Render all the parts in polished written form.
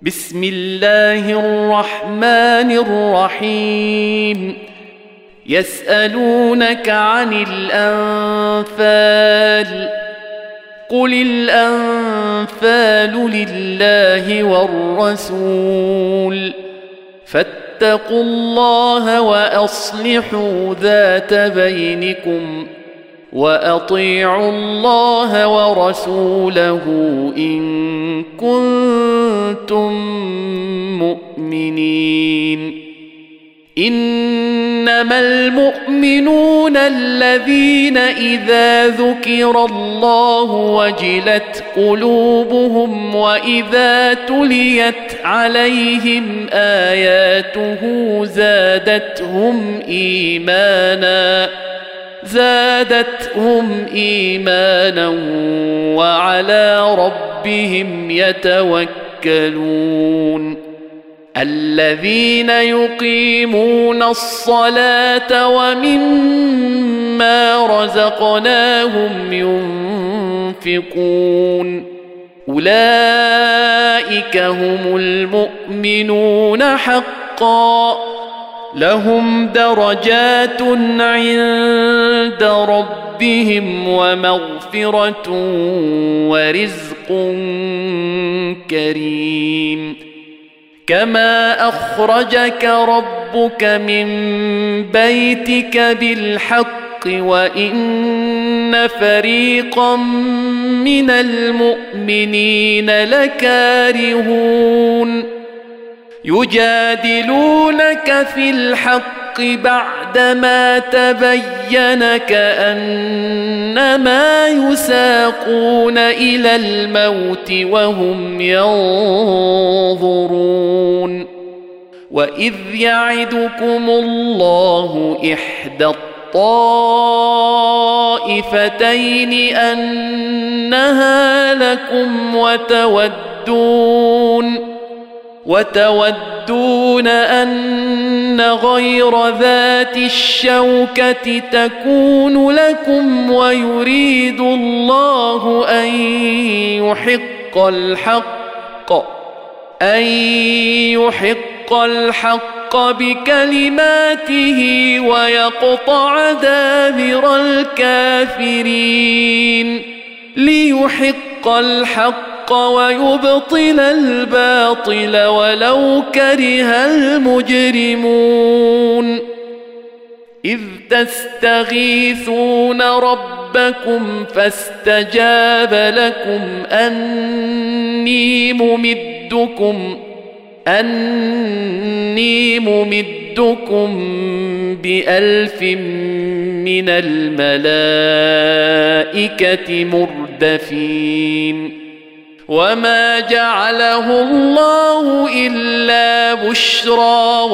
بسم الله الرحمن الرحيم. يسألونك عن الأنفال قل الأنفال لله والرسول فاتقوا الله وأصلحوا ذات بينكم وأطيعوا الله ورسوله إن كنتم مؤمنين. إنما المؤمنون الذين إذا ذكر الله وجلت قلوبهم وإذا تليت عليهم آياته زادتهم إيمانا وعلى ربهم يتوكلون. الذين يقيمون الصلاة ومما رزقناهم ينفقون أولئك هم المؤمنون حقا لهم درجات عند ربهم ومغفرة ورزق كريم. كما أخرجك ربك من بيتك بالحق وإن فريقا من المؤمنين لكارهون يجادلونك في الحق بعدما تبين كأنما يساقون إلى الموت وهم ينظرون. وإذ يعدكم الله إحدى الطائفتين أنها لكم وتودون أن غير ذات الشوكة تكون لكم ويريد الله أن يحق الحق بكلماته ويقطع دابر الكافرين ليحق الحق ويبطل الباطل ولو كره المجرمون. إذ تستغيثون ربكم فاستجاب لكم أني ممدكم ب1000 من الملائكة مردفين. وما جعله الله إلا بشرى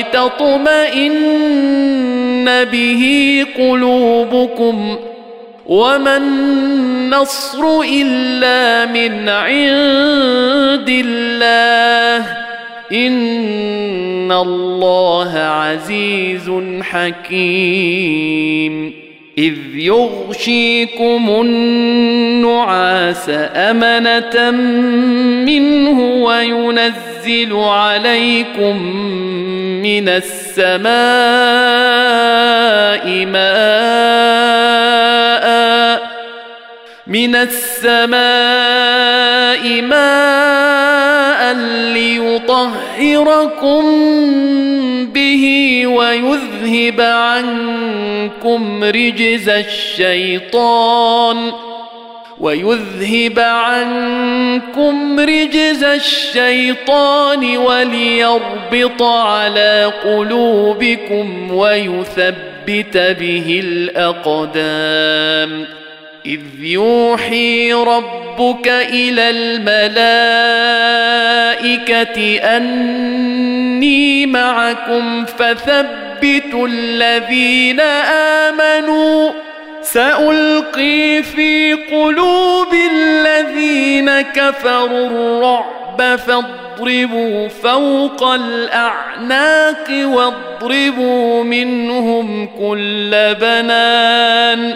ولتطمئن به قلوبكم وما النصر إلا من عند الله إن الله عزيز حكيم. إذ يغشيكم النعاس أمنة منه وينزل عليكم من السماء ماء ليطهركم به ويذهب عنكم رجز الشيطان وليربط على قلوبكم ويثبت به الأقدام. إذ يوحي ربك إلى الملائكة أني معكم فثبتوا الذين آمنوا سألقي في قلوب الذين كفروا الرعب فاضربوا فوق الأعناق واضربوا منهم كل بنان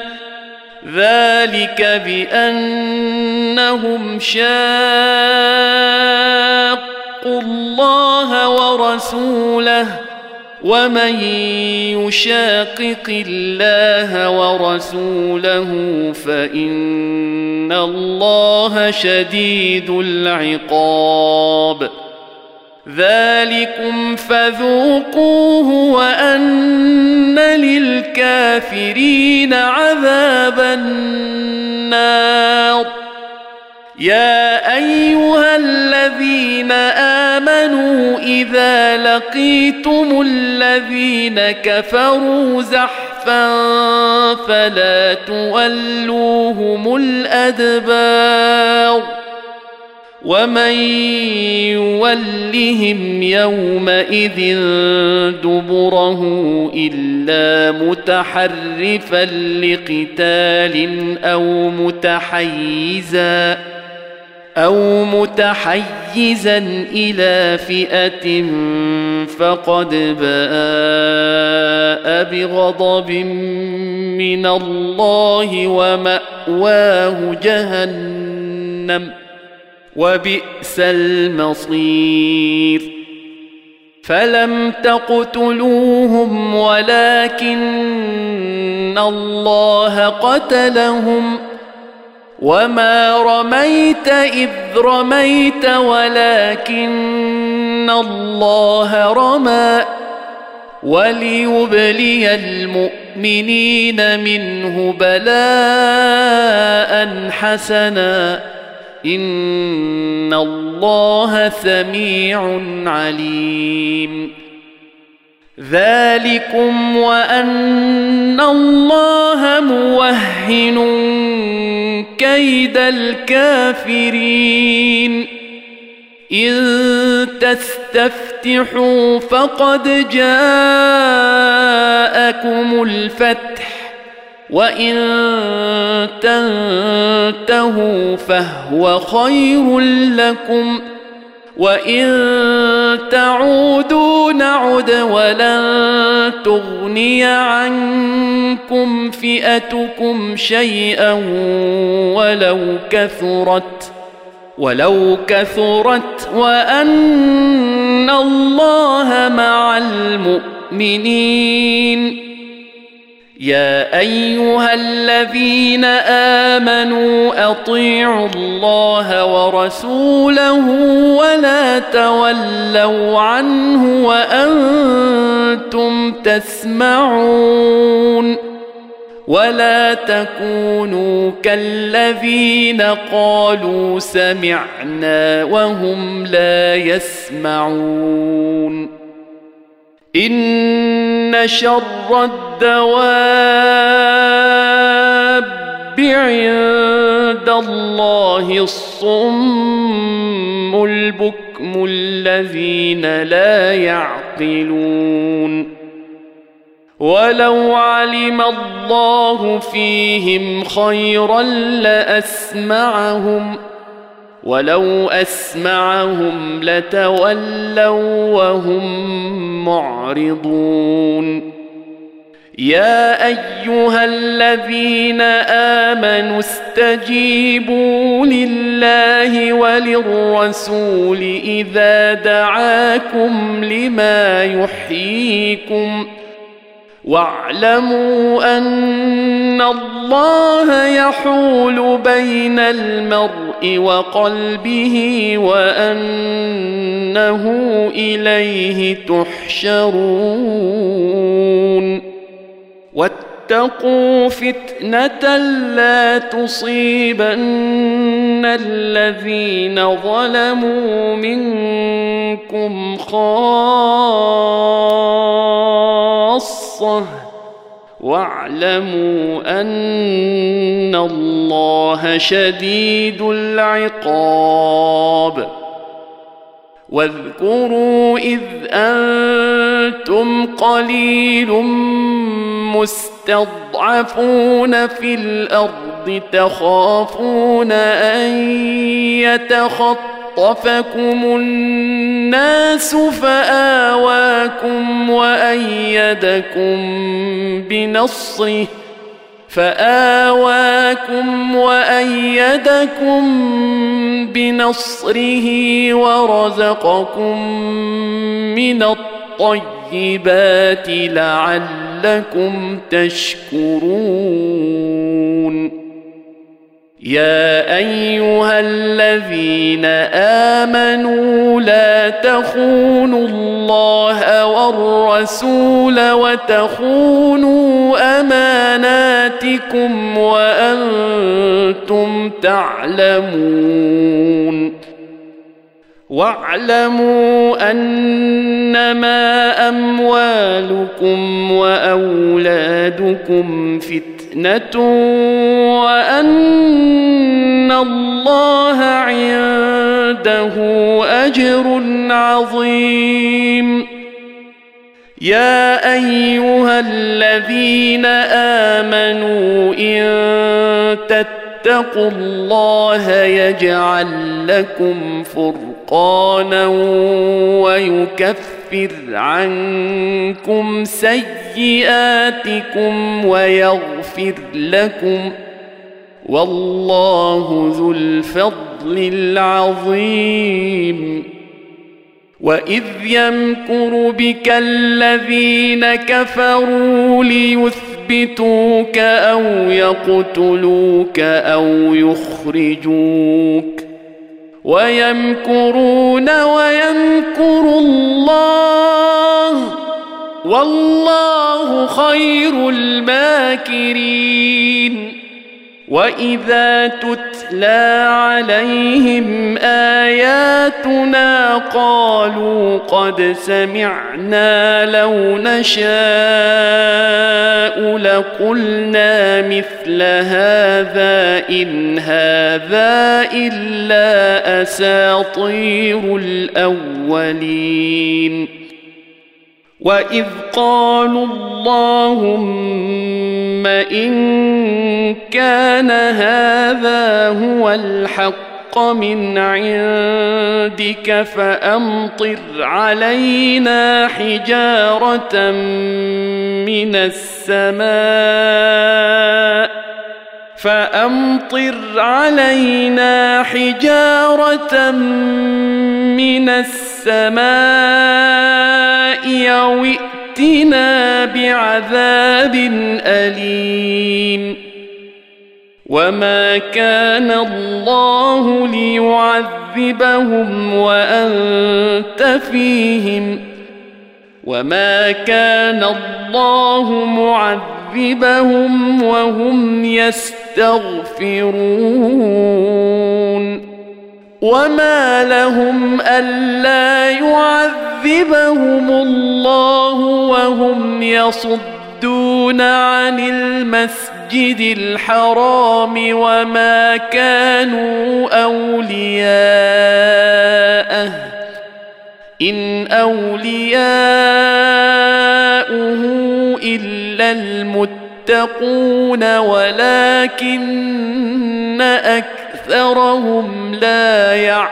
ذلك بأنهم شاقوا اتقوا الله ورسوله ومن يشاقق الله ورسوله فإن الله شديد العقاب ذلكم فذوقوه وأن للكافرين عذاب النار يا أيها الذين آمنوا إذا لقيتم الذين كفروا زحفا فلا تولوهم الأدبار ومن يولهم يومئذ دبره إلا متحرفا لقتال أو متحيزا إلى فئة فقد باء بغضب من الله ومأواه جهنم وبئس المصير فلم تقتلوهم ولكن الله قتلهم وما رميت إذ رميت ولكن الله رمى وليبلي المؤمنين منه بلاء حسنا إن الله سميع عليم ذلكم وأن الله موهن كيد الكافرين إن تستفتحوا فقد جاءكم الفتح وإن تنتهوا فهو خير لكم وإن تعودوا نعد ولن تغني عنكم فئتكم شيئا ولو كثرت وأن الله مع المؤمنين يا أيها الذين آمنوا أطيعوا الله ورسوله ولا تولوا عنه وأنتم تسمعون ولا تكونوا كالذين قالوا سمعنا وهم لا يسمعون إن شر الدواب عند الله الصم البكم الذين لا يعقلون ولو علم الله فيهم خيرا لأسمعهم ولو أسمعهم لتولوا وهم معرضون يا أيها الذين آمنوا استجيبوا لله وللرسول إذا دعاكم لما يحييكم واعلموا أن الله يحول بين المرء وقلبه وأنه إليه تحشرون واتقوا فتنة لا تصيبن الذين ظلموا منكم خاصة واعلموا أن الله شديد العقاب واذكروا إذ أنتم قليل مستضعفون في الأرض تخافون أن يتخطفكم الناس فآواكم وأيدكم بنصره ورزقكم من الطيبات لعلكم تشكرون يا أيها الذين آمنوا لا تخونوا الله والرسول وتخونوا أماناتكم وأنتم تعلمون واعلموا أنما أموالكم وأولادكم فتنة وأن الله عنده أجر عظيم يا أيها الذين آمنوا إن تتقوا الله يجعل لكم فرقانا ويكفر عنكم سيئاتكم ويغفر لكم والله ذو الفضل العظيم وإذ يمكر بك الذين كفروا ليثبتوك أو يقتلوك أو يخرجوك ويمكرون ويمكر الله والله خير الماكرين وإذا تتلى عليهم آياتنا قالوا قد سمعنا لو نشاء لقلنا مثل هذا إن هذا إلا أساطير الأولين وإذ قالوا اللهم إن كان هذا هو الحق من عندك فأمطر علينا حجارة من السماء أو ائتنا بعذاب أليم وما كان الله ليعذبهم وأنت فيهم وما كان الله معذبهم وهم يستغفرون وما لهم ألا يعذبهم الله وهم يصدون عن المسجد الحرام وما كانوا أولياءه إن أولياؤه إلا المتقون ولكن أكثرهم لا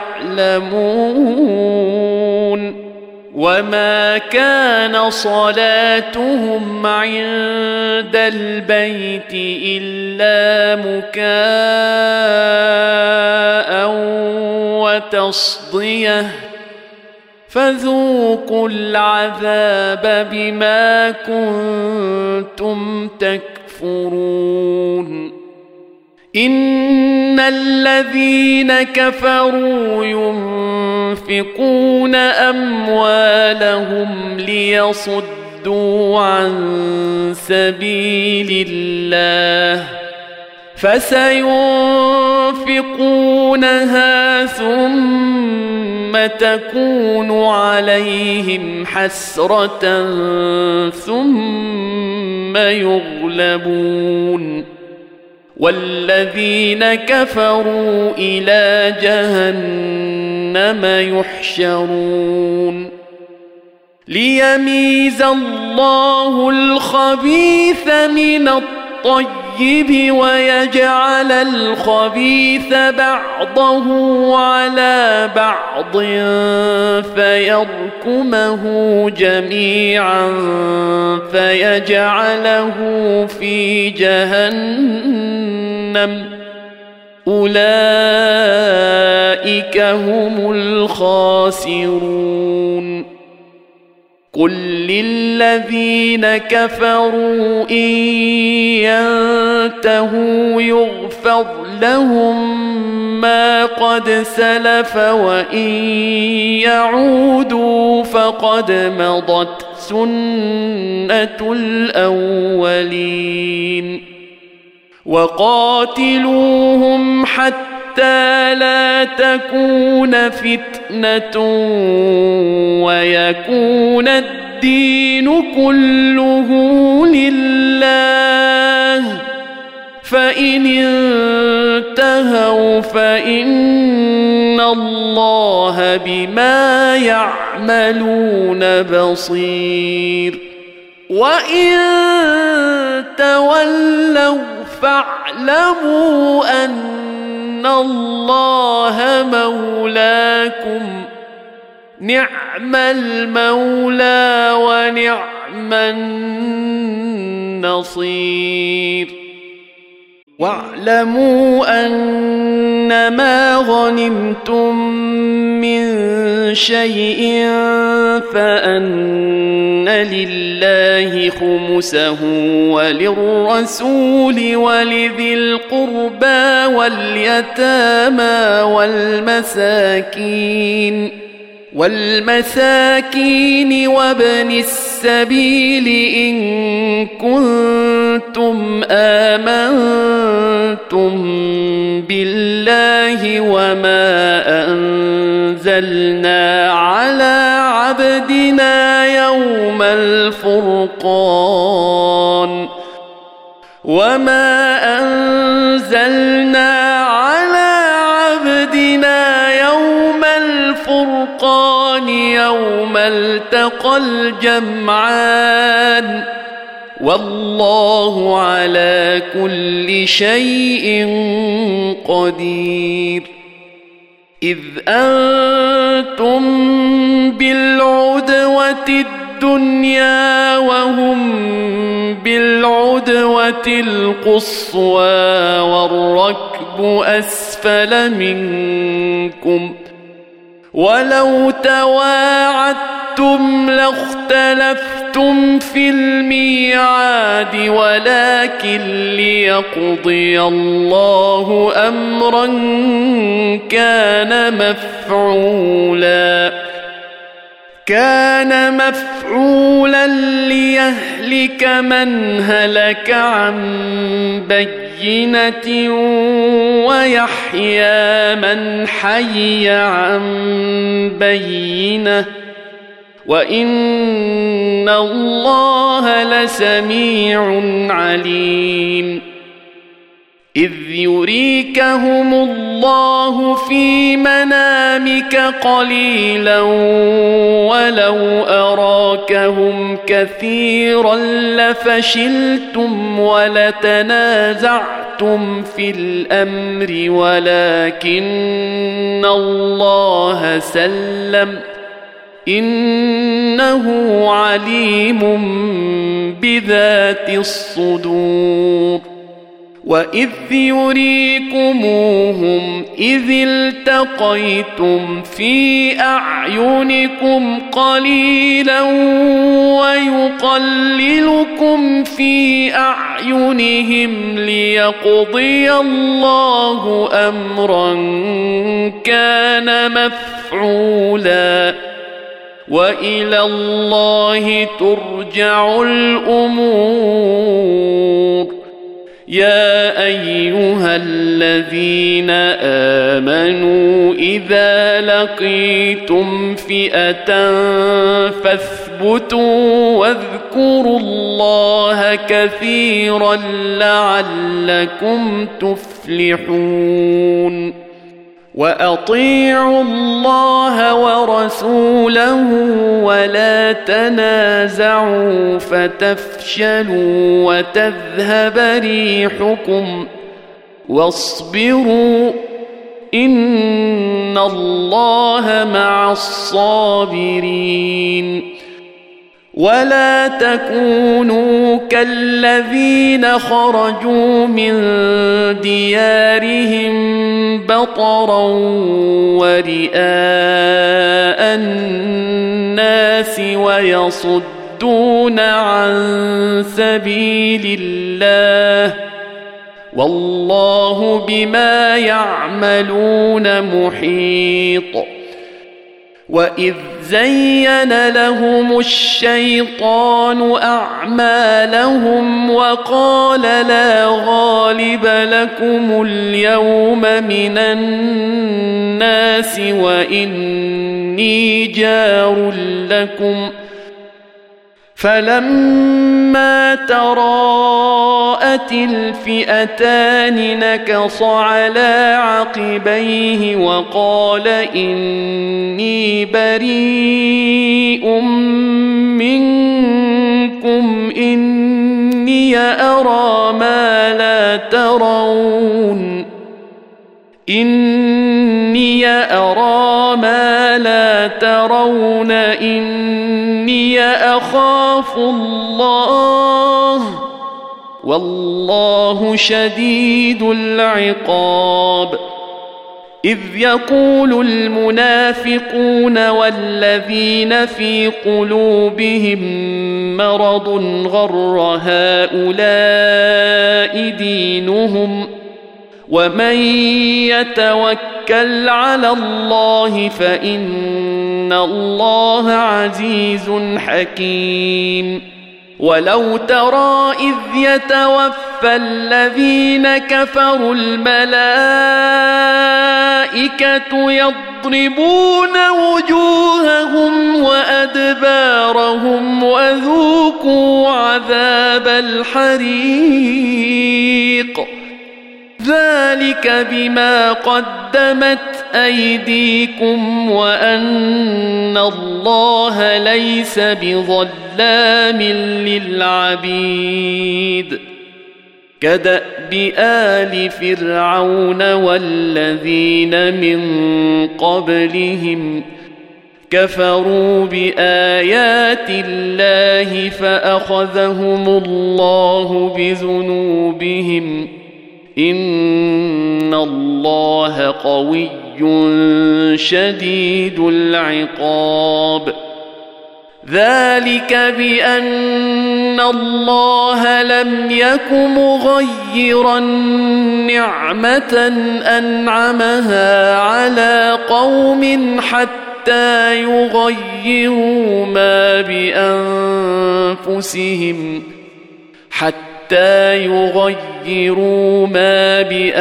يعلمون وما كان صلاتهم عند البيت إلا مكاء وتصدية فذوقوا العذاب بما كنتم تكفرون إن الذين كفروا ينفقون أموالهم ليصدوا عن سبيل الله فسينفقونها ثم تكون عليهم حسرة ثم يغلبون والذين كفروا إلى جهنم يحشرون ليميز الله الخبيث من الطيب الطيب ويجعل الخبيث بعضه على بعض فيركمه جميعا فيجعله في جهنم أولئك هم الخاسرون قل للذين كفروا إن ينتهوا يغفر لهم ما قد سلف وإن يعودوا فقد مضت سنة الأولين وقاتلوهم حتى لا تكون فتنة ويكون الدين كله لله فإن انتهوا فإن الله بما يعملون بصير وإن تولوا فاعلموا أن الله مولاكم نعم المولى ونعم النصير واعلموا أنما غنمتم من شيء فأن لله خمسه وللرسول ولذي القربى واليتامى والمساكين وابن السبيل إن كنتم آمنتم بالله وما أنزلنا على عبدنا يوم الفرقان يوم التقى الجمعان والله على كل شيء قدير إذ أنتم بالعدوة الدنيا وهم بالعدوة القصوى والركب أسفل منكم ولو تواعدتم لاختلفتم في الميعاد ولكن ليقضي الله أمرا كان مفعولا ليهلك من هلك عن بينة ويحيى من حي عن بينة وإن الله لسميع عليم إذ يريكهم الله في منامك قليلا ولو أراكهم كثيرا لفشلتم ولتنازعتم في الأمر ولكن الله سلم إنه عليم بذات الصدور وإذ يريكموهم إذ التقيتم في أعينكم قليلا ويقللكم في أعينهم ليقضي الله أمرا كان مفعولا وإلى الله ترجع الأمور يا أيها الذين آمنوا إذا لقيتم فئة فاثبتوا واذكروا الله كثيرا لعلكم تفلحون وأطيعوا الله ورسوله ولا تنازعوا فتفشلوا وتذهب ريحكم واصبروا إن الله مع الصابرين ولا تكونوا كالذين خرجوا من ديارهم بطرا ورئاء الناس ويصدون عن سبيل الله والله بما يعملون محيط وإذ زين لهم الشيطان أعمالهم وقال لا غالب لكم اليوم من الناس وإني جار لكم فلما تراءت الفئتان نكص على عقبيه وقال إني بريء منكم إني أرى ما لا ترون إني أرى ما لا ترون إني أخاف الله والله شديد العقاب إذ يقول المنافقون والذين في قلوبهم مرض غر هؤلاء دينهم ومن يتوكل على الله فإن الله عزيز حكيم ولو ترى إذ يتوفى الذين كفروا الملائكة يضربون وجوههم وأدبارهم وذوقوا عذاب الحريق ذلك بما قدمت أيديكم وأن الله ليس بظلام للعبيد كدأب آل فرعون والذين من قبلهم كفروا بآيات الله فأخذهم الله بذنوبهم إن الله قوي شديد العقاب ذلك بأن الله لم يك مغيرا نعمة أنعمها على قوم حتى يغيروا ما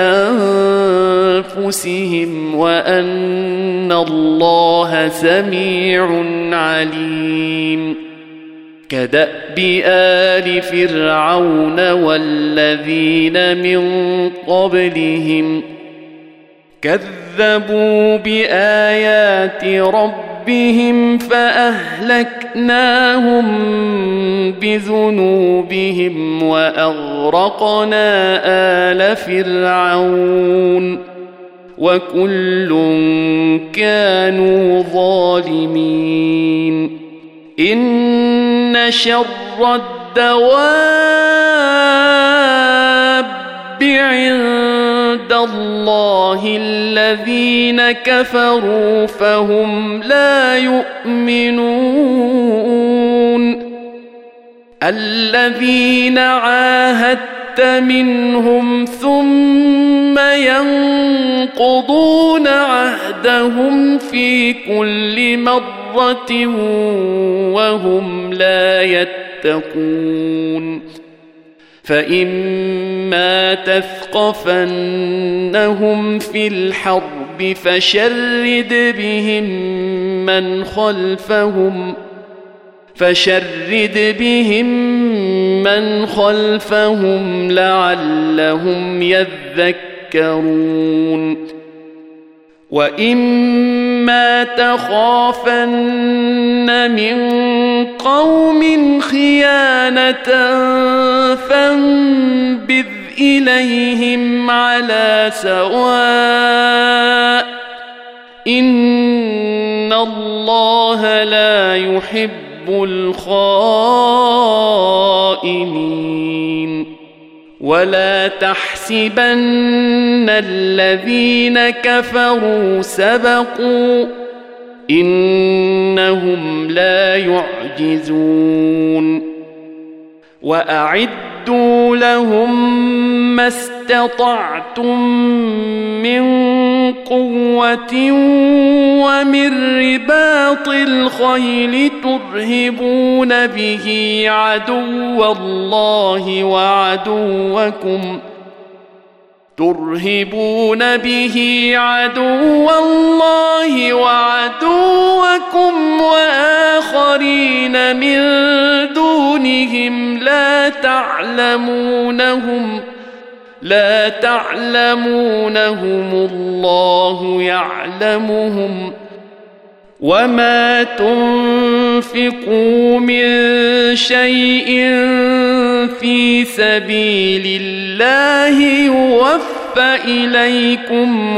بأنفسهم وأن الله سميع عليم كدأب آل فرعون والذين من قبلهم كذبوا بآيات ربهم فأهلكناهم بذنوبهم وأغرقنا آل فرعون وكل كانوا ظالمين إن شر الدواب عند الله الذين كفروا فهم لا يؤمنون الذين عاهدت منهم ثم ينقضون عهدهم في كل مرة وهم لا يتقون فإما تثقفنهم في الحرب فشرد بهم من خلفهم لعلهم يذكرون وإما تخافن من قوم خيانة فانبذ إليهم على سواء إن الله لا يحب الخائنين ولا تحسبن الذين كفروا سبقوا إنهم لا يعجزون وأعدوا لهم ما استطعتم من قوة ومن رباط الخيل ترهبون به عدو الله وعدوكم وآخرين من دونهم لا تعلمونهم الله يعلمهم وما تنفقوا من شيء في سبيل الله يوفى إليكم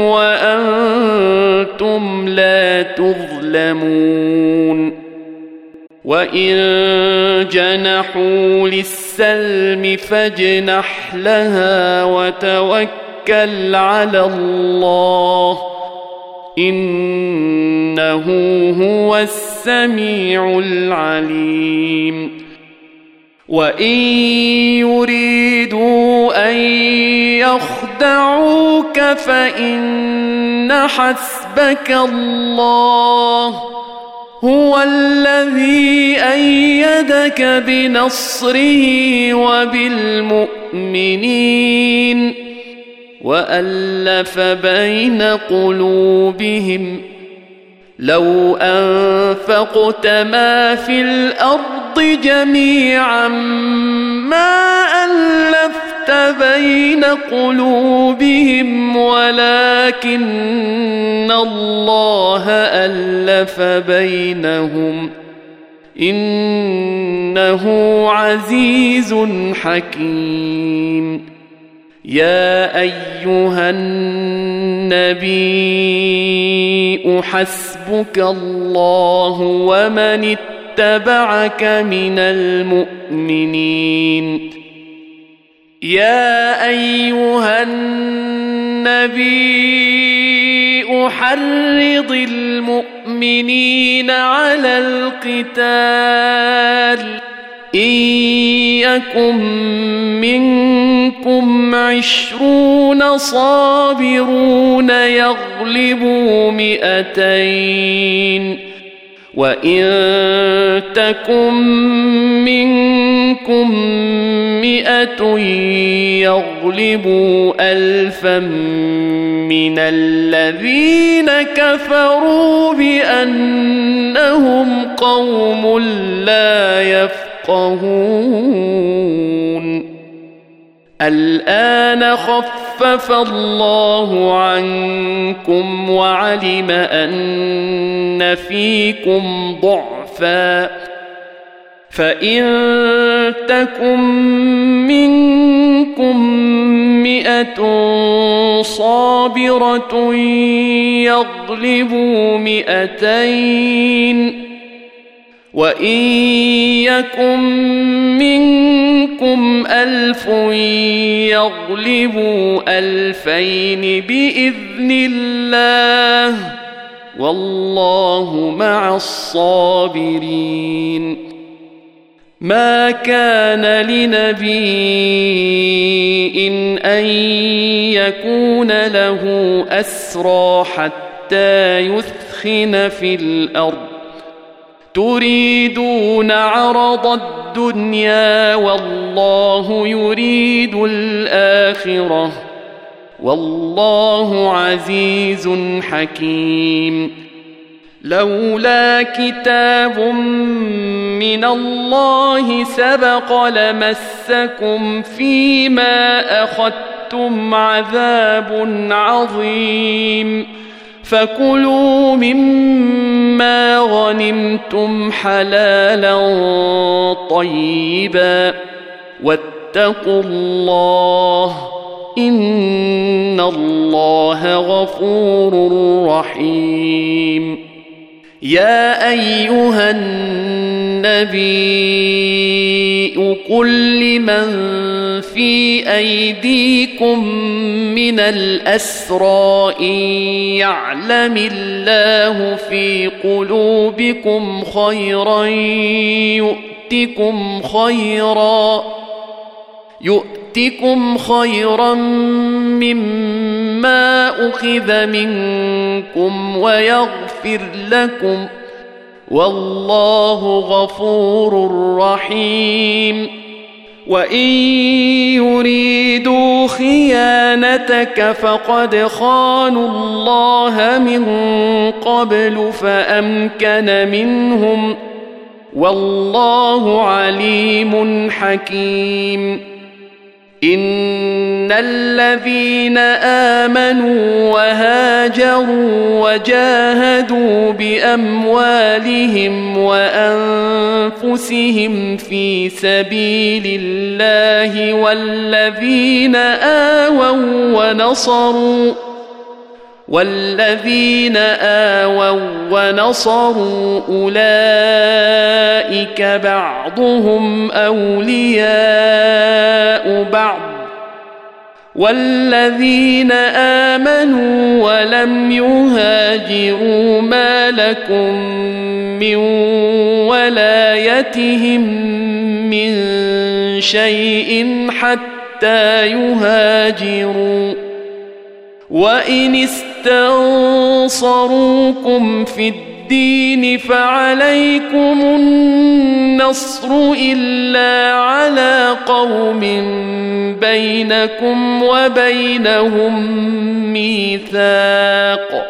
وأنتم لا تظلمون وإن جنحوا للسلم فاجنح لها وتوكل على الله إنه هو السميع العليم وإن يريدوا أن يخدعوك فإن حسبك الله هو الذي أيدك بنصره وبالمؤمنين وألف بين قلوبهم لو أنفقت ما في الأرض جميعا ما ألفت بين قلوبهم ولكن الله ألف بينهم إنه عزيز حكيم يا أيها النبي حسبك الله ومن اتبعك من المؤمنين يا أيها النبي حرض المؤمنين على القتال إن يكن منكم 20 صابرون يغلبوا 200 وإن تكن منكم 100 يغلبوا 1000 من الذين كفروا بأنهم قوم لا يفقهون الآن خفف الله عنكم وعلم أن فيكم ضعفا فإن تكن منكم 100 صابرة يغلبوا 200 وإن يكن منكم 1000 يغلبوا 2000 بإذن الله والله مع الصابرين ما كان لنبي أن يكون له أسرى حتى يثخن في الأرض تريدون عرض الدنيا والله يريد الآخرة والله عزيز حكيم لولا كتاب من الله سبق لمسكم فيما أخذتم عذاب عظيم فكلوا مما غنمتم حلالا طيبا واتقوا الله إن الله غفور رحيم. يا أيها النبي قل لمن في أيديكم من الأسرى إن يعلم الله في قلوبكم خيرا يؤتكم خيرا مما أخذ منكم ويغفر لكم والله غفور رحيم. وإن يريدوا خيانتك فقد خانوا الله من قبل فأمكن منهم والله عليم حكيم. إن الذين آمنوا وهاجروا وجاهدوا بأموالهم وأنفسهم في سبيل الله والذين آووا ونصروا أولئك بعضهم أولياء بعض والذين آمنوا ولم يهاجروا ما لكم من ولايتهم من شيء حتى يهاجروا. وإن استنصروكم في الدين فعليكم النصر إلا على قوم بينكم وبينهم ميثاق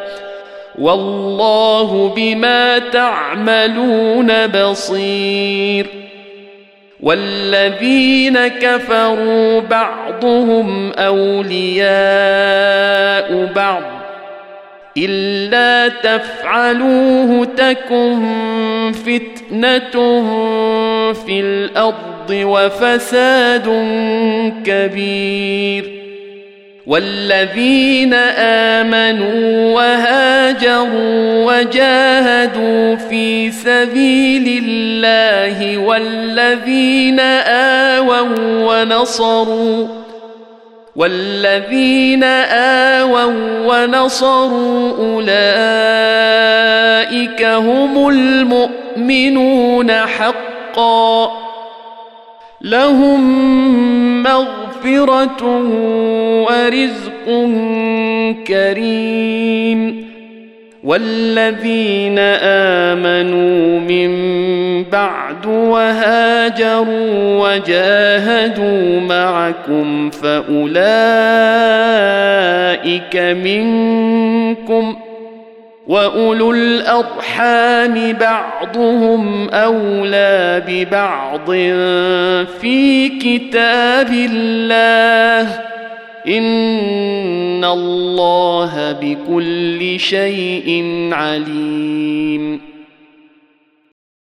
والله بما تعملون بصير. والذين كفروا بعضهم أولياء بعض إلا تفعلوه تكن فتنة في الأرض وفساد كبير. والذين آمنوا وهاجروا وجاهدوا في سبيل الله والذين آووا ونصروا أولئك هم المؤمنون حقا لهم مغفرة ورزق كريم. والذين آمنوا من بعد وهاجروا وجاهدوا معكم فأولئك منكم وأولو الأرحام بعضهم أولى ببعض في كتاب الله إن الله بكل شيء عليم.